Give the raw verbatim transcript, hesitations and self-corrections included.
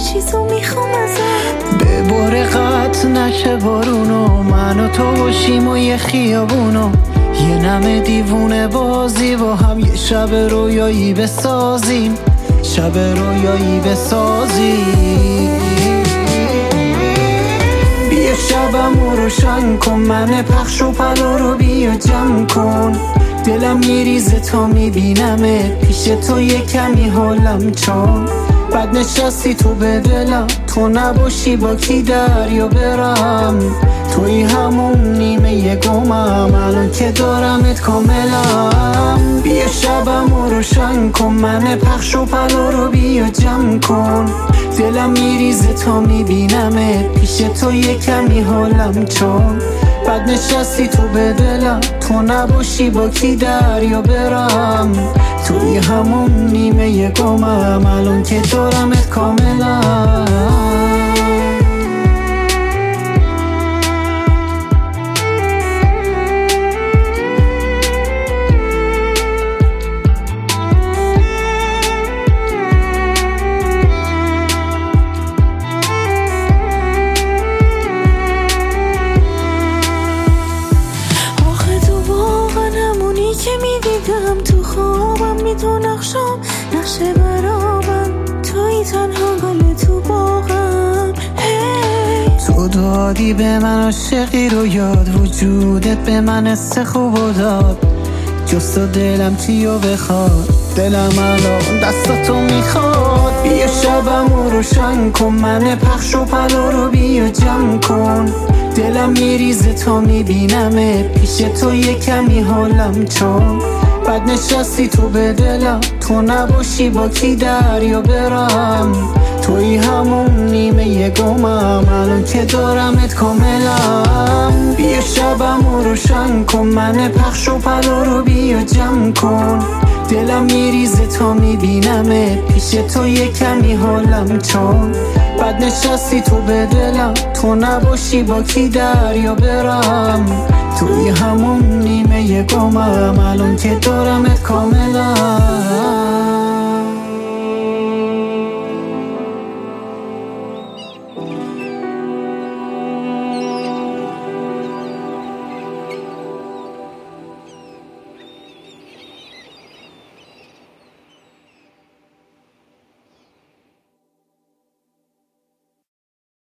چیزو میخوام ازت. به بار قطع نشه بارونو، من و تو باشیم و یه خیابونو، یه نمه دیوونه بازی با هم یه شب رویایی بسازیم، شب رویایی بسازیم. بیا شبمو روشن کن، من پخش و پلا رو بیا جمع کن. دلم میریزه تا میبینمت پیش تو، یه کمی حالم چون بد نشستی تو به دلم. تو نباشی با کی دریا برم، توی همون نیمه گمم الان که دارمت کاملم. بیا شبمو روشن کن، من پخش و پلا رو بیا جمع کن. دلم میریزه تا میبینمت پیش تو، یه کمی حالم چون بد نشستی تو به دلم. تو نباشی با کی دریا برم، توی همون نیمه گمم الان که دارمت کاملم. که میدیدم تو خوابم، میدون نقشم نقشه برابم، توی تنها گل تو باغم. hey. تو دادی به من عاشقی رو یاد، وجودت به من حس خوب و داد. جست و دلم چیو بخواد، دلم الان دستاتو میخواد. بیا شبمو روشن کن، من پخش و پلا رو بیا جمع کن. دلم میریزه تا میبینمت پیش تو، یه کمی حالم چون بد نشستی تو به دلم. تو نباشی با کی دریا برم، توی همون نیمه گمم الان که دارمت کاملم. بیا شبمو روشن کن، من پخش و پلا رو بیا جمع کن. دلم میریزه تا میبینمت پیش تو، یه کمی حالم چون بد نشستی تو به دلم. تو نباشی با کی دریا برم، توی همون نیمه گمم الان که دارمت کاملم.